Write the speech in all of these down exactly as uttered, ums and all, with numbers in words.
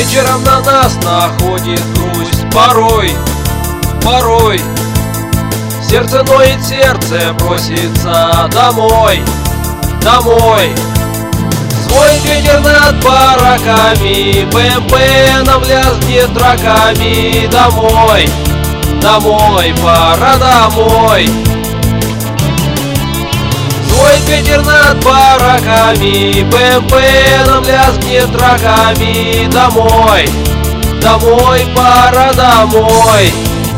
Вечером на нас находит грусть, порой, порой сердце ноет, сердце просится домой, домой. Свой ветер над бараками, БМП нам лязгнет раками. Домой, домой, пора домой. Свой ветер над бараками, БМП нам лязгнет раками. Домой, домой, пора домой.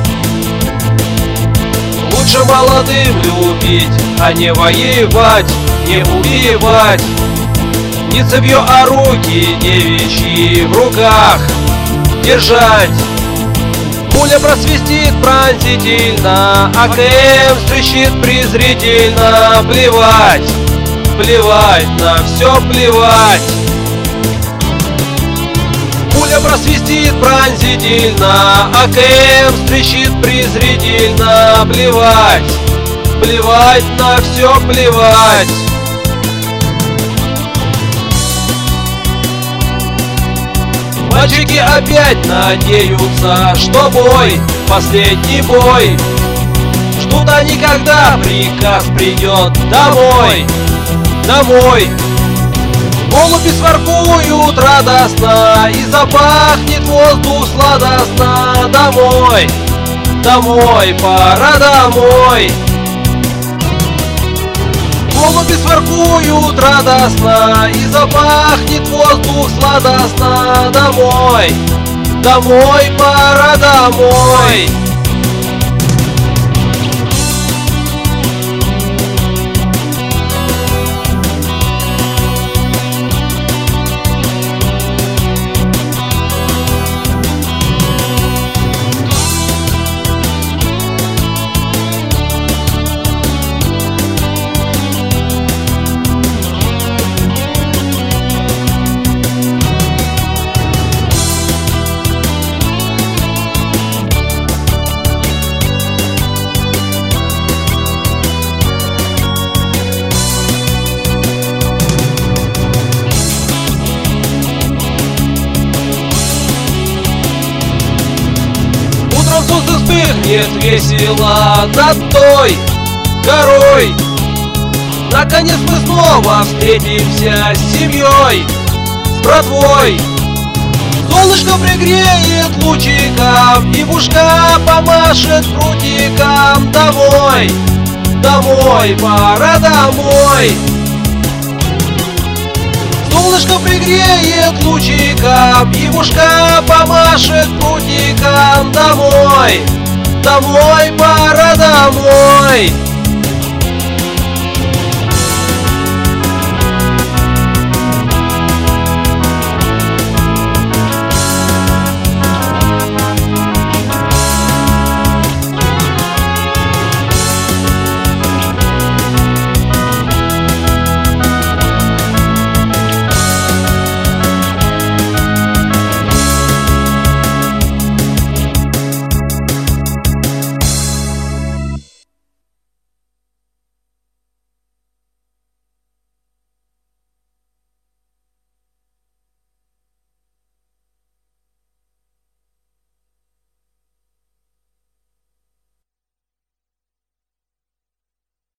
Лучше молодым любить, а не воевать, не убивать. Не цепью, а руки девичьи в руках держать. Пуля просвистит пронзительно, АКМ стрещит презрительно. Плевать, плевать, на все плевать. Пуля просвистит пронзительно, АКМ стрещит презрительно. Плевать, плевать, на все плевать. Мальчики опять надеются, что бой, последний бой. Ждут они, когда приказ придет домой, домой. Голуби своркуют радостно, и запахнет воздух сладостно. Домой, домой, пора домой. Голуби своркуют радостно, и запахнет воздух сладостно. Домой, домой, пора домой. Солнце вспыхнет весело над той горой. Наконец мы снова встретимся с семьей, с братвой. Солнышко пригреет лучиком, и пушка помашет прутиком. Домой, домой, пора домой. Солнышко пригреет лучиком, и пушка помашет прутиком. Домой, домой, пора домой.